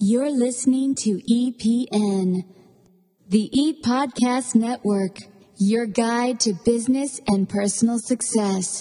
You're listening to EPN, the Eat Podcast Network, your guide to business and personal success.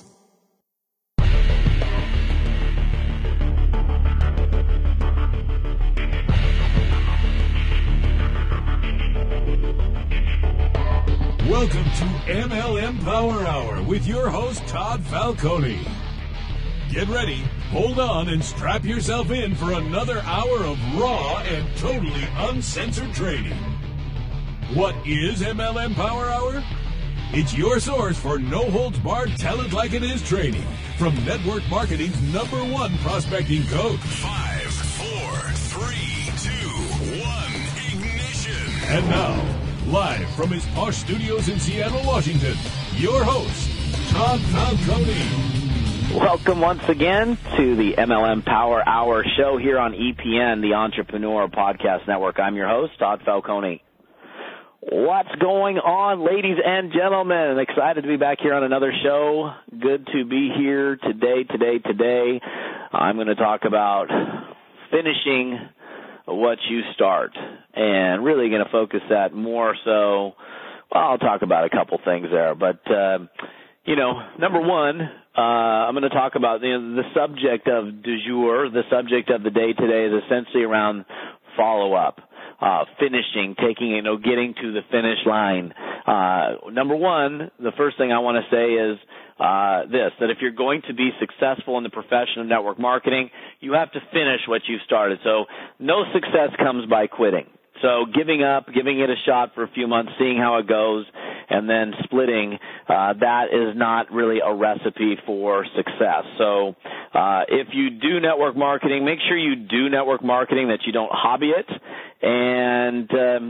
Welcome to MLM Power Hour with your host, Todd Falcone. Get ready, hold on, and strap yourself in for another hour of raw and totally uncensored training. What is MLM Power Hour? It's your source for no-holds-barred tell-it-like-it-is training from network marketing's #1 prospecting coach. 5, 4, 3, 2, 1, ignition. And now, live from his posh studios in Seattle, Washington, your host, Todd Falcone. Welcome once again to the MLM Power Hour show here on EPN, the Entrepreneur Podcast Network. I'm your host, Todd Falcone. What's going on, ladies and gentlemen? Excited to be back here on another show. Good to be here today. I'm going to talk about finishing what you start, and really going to focus that more so. Well, I'll talk about a couple things there, but number one, I'm going to talk about the subject of du jour. The subject of the day today is essentially around follow-up, finishing, getting to the finish line. Number one, the first thing I want to say is that if you're going to be successful in the profession of network marketing, you have to finish what you've started. So no success comes by quitting. So giving up, giving it a shot for a few months, seeing how it goes, and then splitting, that is not really a recipe for success. So if you do network marketing, make sure you do network marketing, that you don't hobby it, and,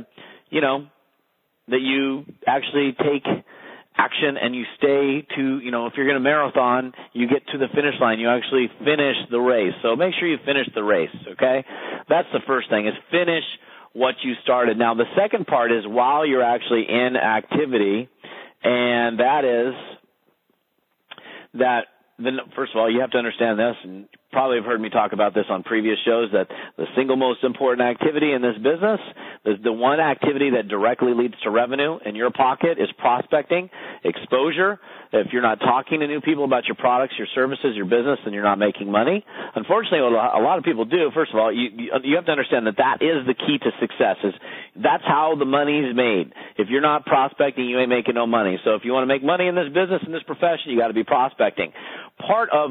that you actually take action and you stay to, if you're going to marathon, you get to the finish line. You actually finish the race. So make sure you finish the race, okay? That's the first thing, is finish what you started. Now, the second part is while you're actually in activity, and that is that, first of all, you have to understand this, and you probably have heard me talk about this on previous shows, that the single most important activity in this business, the one activity that directly leads to revenue in your pocket, is prospecting, exposure. If you're not talking to new people about your products, your services, your business, then you're not making money. Unfortunately, what a lot of people do, first of all, you have to understand that is the key to success. That's how the money's made. If you're not prospecting, you ain't making no money. So if you want to make money in this business, in this profession, you got to be prospecting. Part of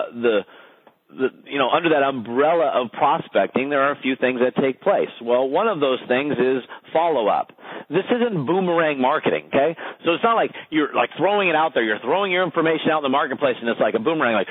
under that umbrella of prospecting, there are a few things that take place. Well, one of those things is follow-up. This isn't boomerang marketing, okay? So it's not like you're like throwing it out there. You're throwing your information out in the marketplace, and it's like a boomerang, like,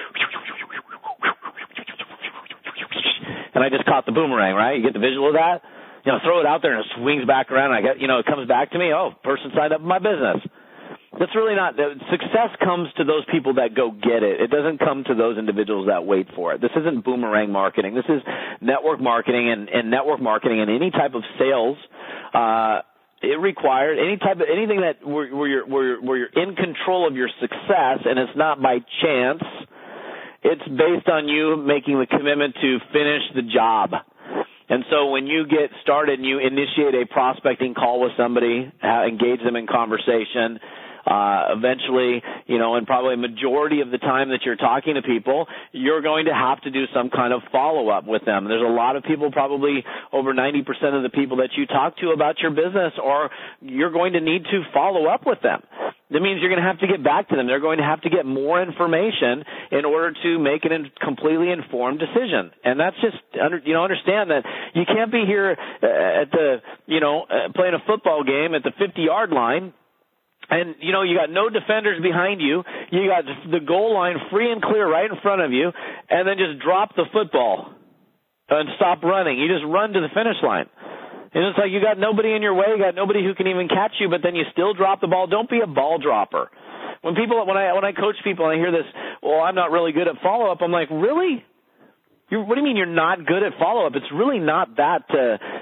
and I just caught the boomerang, right? You get the visual of that? Throw it out there, and it swings back around, and it comes back to me. Oh, person signed up in my business. That's really not – success comes to those people that go get it. It doesn't come to those individuals that wait for it. This isn't boomerang marketing. This is network marketing, and network marketing and any type of sales it requires anything that where you're in control of your success, and it's not by chance. It's based on you making the commitment to finish the job. And so when you get started and you initiate a prospecting call with somebody, engage them in conversation, eventually, and probably a majority of the time that you're talking to people, you're going to have to do some kind of follow-up with them. There's a lot of people, probably over 90% of the people that you talk to about your business, or you're going to need to follow up with them. That means you're going to have to get back to them. They're going to have to get more information in order to make a completely informed decision. And that's just, understand that you can't be here at the, playing a football game at the 50-yard line, and, you got no defenders behind you. You got the goal line free and clear right in front of you, and then just drop the football and stop running. You just run to the finish line. And it's like you got nobody in your way, you got nobody who can even catch you, but then you still drop the ball. Don't be a ball dropper. When I coach people and I hear this, well, I'm not really good at follow-up, I'm like, really? What do you mean you're not good at follow-up? It's really not that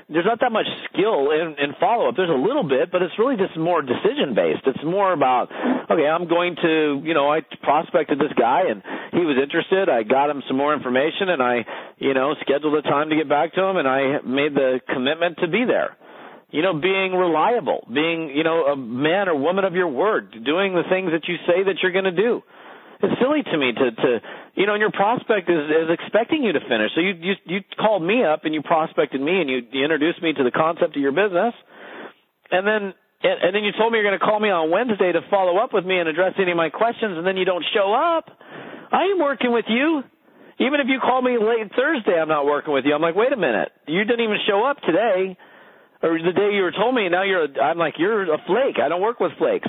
there's not that much skill in follow-up. There's a little bit, but it's really just more decision-based. It's more about, okay, I'm going to, I prospected this guy and he was interested. I got him some more information and I, scheduled a time to get back to him and I made the commitment to be there. Being reliable, being, a man or woman of your word, doing the things that you say that you're going to do. It's silly to me to and your prospect is expecting you to finish. So you called me up and you prospected me and you introduced me to the concept of your business. And then you told me you're going to call me on Wednesday to follow up with me and address any of my questions, and then you don't show up. I ain't working with you. Even if you call me late Thursday, I'm not working with you. I'm like, wait a minute. You didn't even show up today. Or the day you were told me, now I'm like, you're a flake. I don't work with flakes.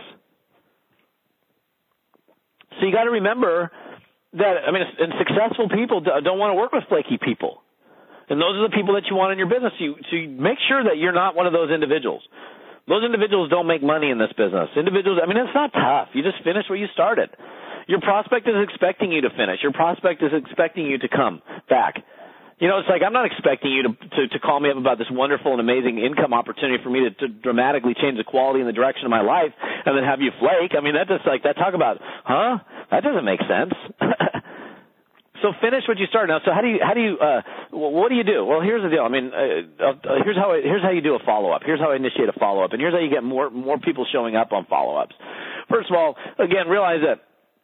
So you got to remember that, and successful people don't want to work with flaky people. And those are the people that you want in your business. So you make sure that you're not one of those individuals. Those individuals don't make money in this business. Individuals, it's not tough. You just finish where you started. Your prospect is expecting you to finish. Your prospect is expecting you to come back. It's like I'm not expecting you to call me up about this wonderful and amazing income opportunity for me to dramatically change the quality and the direction of my life and then have you flake. That talk about, that doesn't make sense. So finish what you started. Now, so what do you do? Well, here's the deal. Here's how you do a follow-up. Here's how I initiate a follow-up. And here's how you get more people showing up on follow-ups. First of all, again, realize that,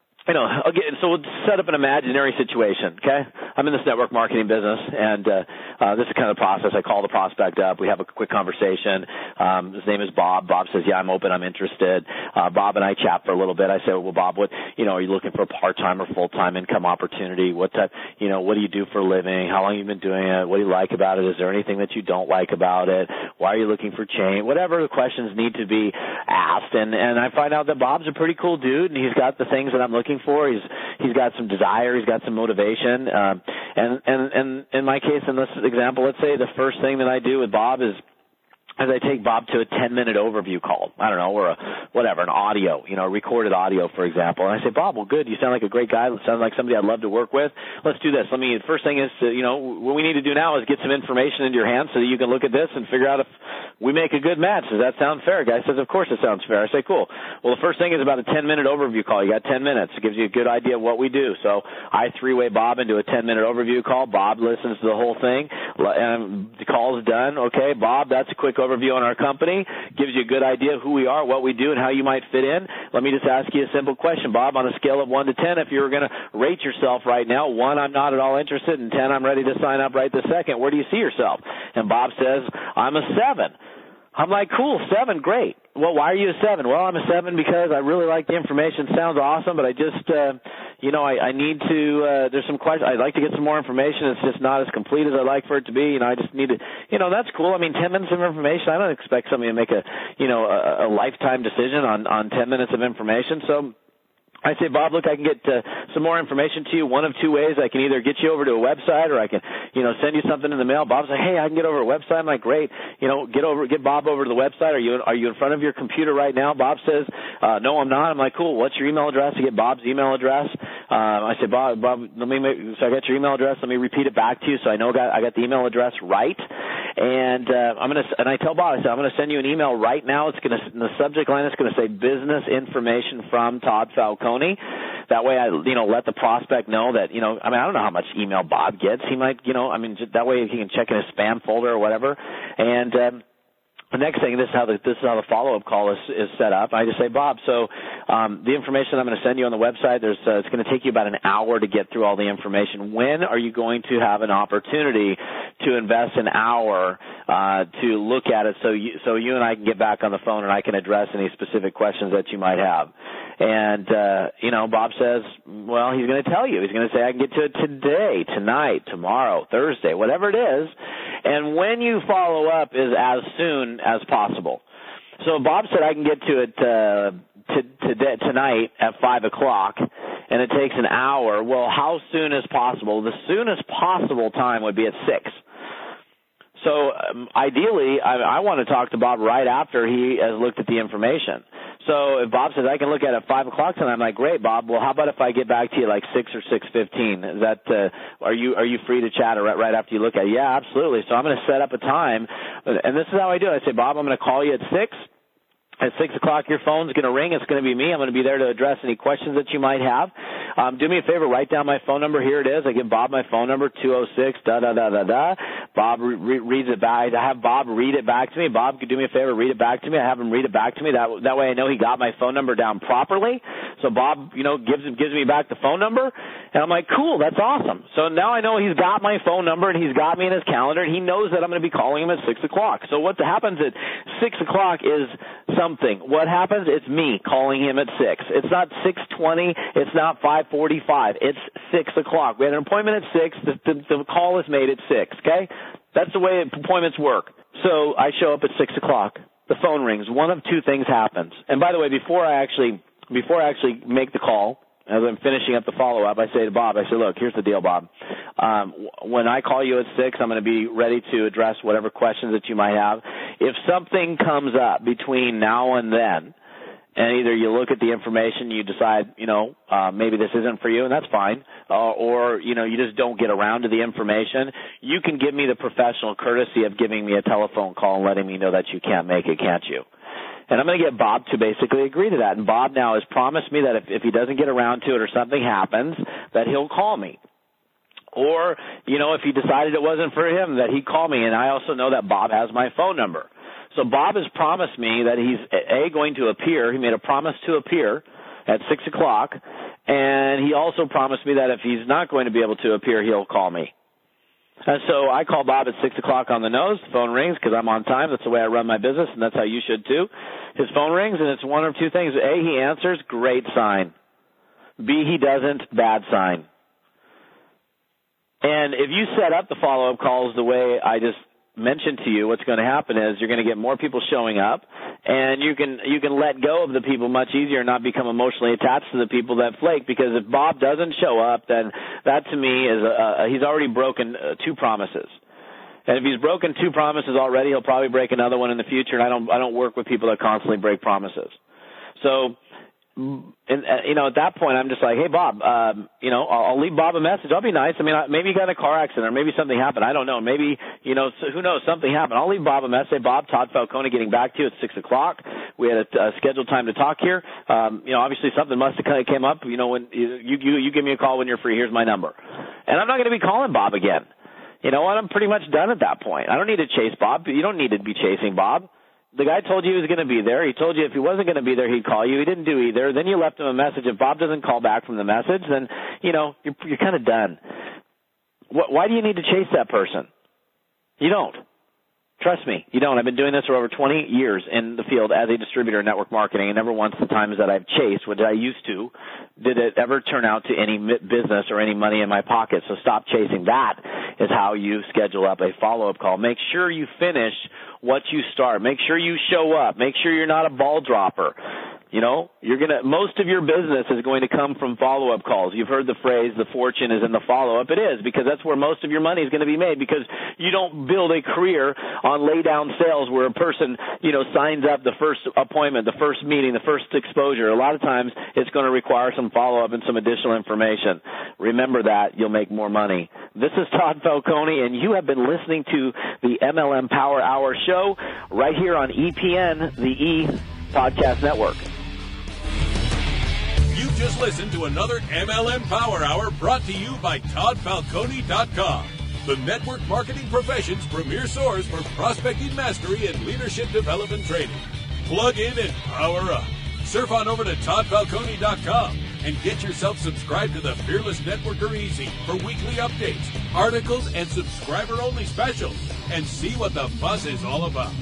so we'll set up an imaginary situation, okay? I'm in this network marketing business, and this is kind of the process. I call the prospect up. We have a quick conversation. His name is Bob. Bob says, yeah, I'm open. I'm interested. Bob and I chat for a little bit. I say, well, Bob, what, are you looking for a part-time or full-time income opportunity? What type, what do you do for a living? How long have you been doing it? What do you like about it? Is there anything that you don't like about it? Why are you looking for change? Whatever the questions need to be asked. And I find out that Bob's a pretty cool dude, and he's got the things that I'm looking for. He's got some desire. He's got some motivation. And in my case, in this example, let's say the first thing that I do with Bob is I take Bob to a 10-minute overview call, or an audio, recorded audio, for example. And I say, Bob, well, good. You sound like a great guy. Sounds like somebody I'd love to work with. Let's do this. First thing is, what we need to do now is get some information into your hands so that you can look at this and figure out if we make a good match. Does that sound fair? Guy says, of course it sounds fair. I say, cool. Well, the first thing is about a 10-minute overview call. You got 10 minutes. It gives you a good idea of what we do. So I three-way Bob into a 10-minute overview call. Bob listens to the whole thing. And the call's done. Okay, Bob, that's a quick overview on our company. Gives you a good idea of who we are, what we do, and how you might fit in. Let me just ask you a simple question, Bob. On a scale of 1 to 10, if you were going to rate yourself right now, 1, I'm not at all interested, and 10, I'm ready to sign up right this second. Where do you see yourself? And Bob says, I'm a 7. I'm like, cool, 7, great. Well, why are you a 7? Well, I'm a 7 because I really like the information. Sounds awesome, but I just, I need to, there's some questions. I'd like to get some more information. It's just not as complete as I'd like for it to be. I just need to, that's cool. 10 minutes of information. I don't expect somebody to make a lifetime decision on 10 minutes of information. So I say, Bob, look, I can get some more information to you one of two ways. I can either get you over to a website or I can, send you something in the mail. Bob's like, hey, I can get over to a website. I'm like, great. Get Bob over to the website. Are you in front of your computer right now? Bob says, no, I'm not. I'm like, cool. What's your email address? I get Bob's email address. I say, Bob, so I got your email address. Let me repeat it back to you so I know I got the email address right. And I tell Bob, I said, I'm going to send you an email right now. It's going to, in the subject line, it's going to say business information from Todd Falcone. That way I, let the prospect know that, I don't know how much email Bob gets. He might, that way he can check in his spam folder or whatever. And, the next thing, this is how the follow-up call is set up. I just say, Bob, so the information I'm going to send you on the website, it's going to take you about an hour to get through all the information. When are you going to have an opportunity to invest an hour to look at it so you and I can get back on the phone and I can address any specific questions that you might have? And, Bob says, well, he's going to tell you. He's going to say, I can get to it today, tonight, tomorrow, Thursday, whatever it is. And when you follow up is as soon as possible. So Bob said I can get to it tonight at 5 o'clock, and it takes an hour. Well, how soon as possible? The soonest possible time would be at 6. So ideally, I want to talk to Bob right after he has looked at the information. So if Bob says I can look at it at 5 o'clock tonight, I'm like, great, Bob. Well, how about if I get back to you like 6 or 6:15? Is that are you free to chat right after you look at it? Yeah, absolutely. So I'm going to set up a time, and this is how I do it. I say, Bob, I'm going to call you at 6. At 6 o'clock, your phone's going to ring. It's going to be me. I'm going to be there to address any questions that you might have. Do me a favor. Write down my phone number. Here it is. I give Bob my phone number, 206, da-da-da-da-da. Bob reads it back. I have Bob read it back to me. Bob, could do me a favor, read it back to me. I have him read it back to me. That way I know he got my phone number down properly. So Bob, gives me back the phone number. And I'm like, cool, that's awesome. So now I know he's got my phone number and he's got me in his calendar and he knows that I'm going to be calling him at 6 o'clock. So what happens at 6 o'clock is something. What happens? It's me calling him at 6. It's not 6:20. It's not 5:45. It's 6 o'clock. We had an appointment at 6. The call is made at 6, okay? That's the way appointments work. So I show up at 6 o'clock. The phone rings. One of two things happens. And by the way, before I actually make the call, as I'm finishing up the follow-up, I say to Bob, look, here's the deal, Bob. When I call you at 6, I'm going to be ready to address whatever questions that you might have. If something comes up between now and then, and either you look at the information, you decide, maybe this isn't for you, and that's fine, or, you just don't get around to the information, you can give me the professional courtesy of giving me a telephone call and letting me know that you can't make it, can't you? And I'm going to get Bob to basically agree to that. And Bob now has promised me that if he doesn't get around to it or something happens, that he'll call me. Or, if he decided it wasn't for him, that he'd call me. And I also know that Bob has my phone number. So Bob has promised me that he's, going to appear. He made a promise to appear at 6 o'clock. And he also promised me that if he's not going to be able to appear, he'll call me. And so I call Bob at 6 o'clock on the nose. The phone rings because I'm on time. That's the way I run my business, and that's how you should too. His phone rings, and it's one of two things. A, he answers, great sign. B, he doesn't, bad sign. And if you set up the follow-up calls the way I just mentioned to you, what's going to happen is you're going to get more people showing up, and you can let go of the people much easier and not become emotionally attached to the people that flake, because if Bob doesn't show up, then that to me is he's already broken 2 promises. And if he's broken 2 promises already, he'll probably break another one in the future, and I don't work with people that constantly break promises. So at that point, I'm just like, hey, Bob, I'll leave Bob a message. I'll be nice. I mean, maybe you got in a car accident or maybe something happened. I don't know. Maybe, who knows, something happened. I'll leave Bob a message. Say, Bob, Todd Falcone getting back to you at 6 o'clock. We had a scheduled time to talk here. Obviously something must have kind of came up. When you give me a call when you're free. Here's my number. And I'm not going to be calling Bob again. You know what? I'm pretty much done at that point. I don't need to chase Bob. You don't need to be chasing Bob. The guy told you he was going to be there. He told you if he wasn't going to be there, he'd call you. He didn't do either. Then you left him a message. If Bob doesn't call back from the message, then, you're kind of done. Why do you need to chase that person? You don't. Trust me, you don't. I've been doing this for over 20 years in the field as a distributor in network marketing, and never once the times that I've chased, what I used to, did it ever turn out to any business or any money in my pocket. So stop chasing. That is how you schedule up a follow-up call. Make sure you finish what you start. Make sure you show up. Make sure you're not a ball dropper. Most of your business is going to come from follow-up calls. You've heard the phrase, the fortune is in the follow-up. It is, because that's where most of your money is going to be made, because you don't build a career on lay-down sales where a person, signs up the first appointment, the first meeting, the first exposure. A lot of times it's going to require some follow-up and some additional information. Remember that. You'll make more money. This is Todd Falcone, and you have been listening to the MLM Power Hour show right here on EPN, the E Podcast Network. You just listened to another MLM Power Hour brought to you by ToddFalcone.com, the network marketing profession's premier source for prospecting mastery and leadership development training. Plug in and power up. Surf on over to ToddFalcone.com and get yourself subscribed to the Fearless Networker Easy for weekly updates, articles, and subscriber-only specials, and see what the fuss is all about.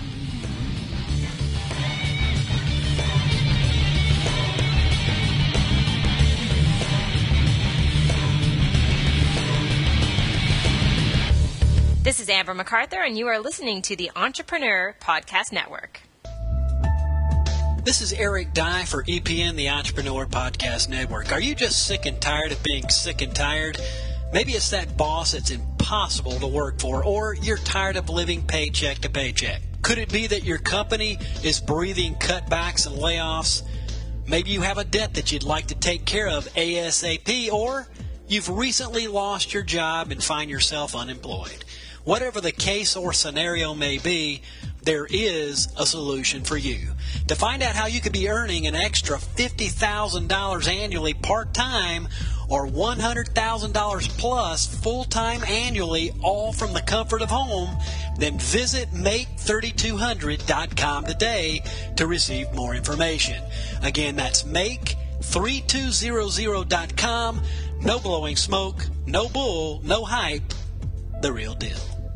This is Amber MacArthur, and you are listening to the Entrepreneur Podcast Network. This is Eric Dye for EPN, the Entrepreneur Podcast Network. Are you just sick and tired of being sick and tired? Maybe it's that boss that's impossible to work for, or you're tired of living paycheck to paycheck. Could it be that your company is breathing cutbacks and layoffs? Maybe you have a debt that you'd like to take care of ASAP, or you've recently lost your job and find yourself unemployed. Whatever the case or scenario may be, there is a solution for you. To find out how you could be earning an extra $50,000 annually part-time or $100,000 plus full-time annually, all from the comfort of home, then visit Make3200.com today to receive more information. Again, that's Make3200.com. No blowing smoke, no bull, no hype, the real deal.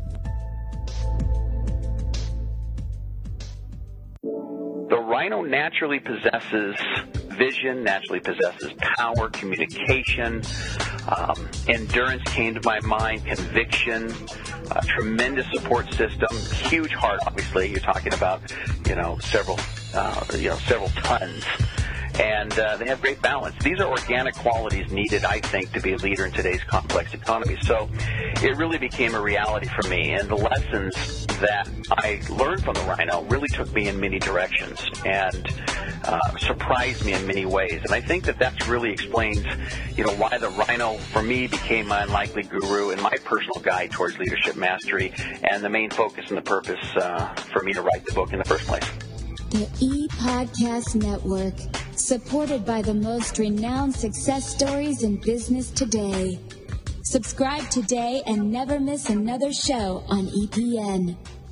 The Rhino naturally possesses vision, naturally possesses power, communication, endurance came to my mind, conviction, tremendous support system, huge heart. Obviously, you're talking about several tons. And they have great balance. These are organic qualities needed, I think, to be a leader in today's complex economy. So it really became a reality for me. And the lessons that I learned from the Rhino really took me in many directions and surprised me in many ways. And I think that really explains, why the Rhino, for me, became my unlikely guru and my personal guide towards leadership mastery and the main focus and the purpose for me to write the book in the first place. The ePodcast Network, supported by the most renowned success stories in business today. Subscribe today and never miss another show on EPN.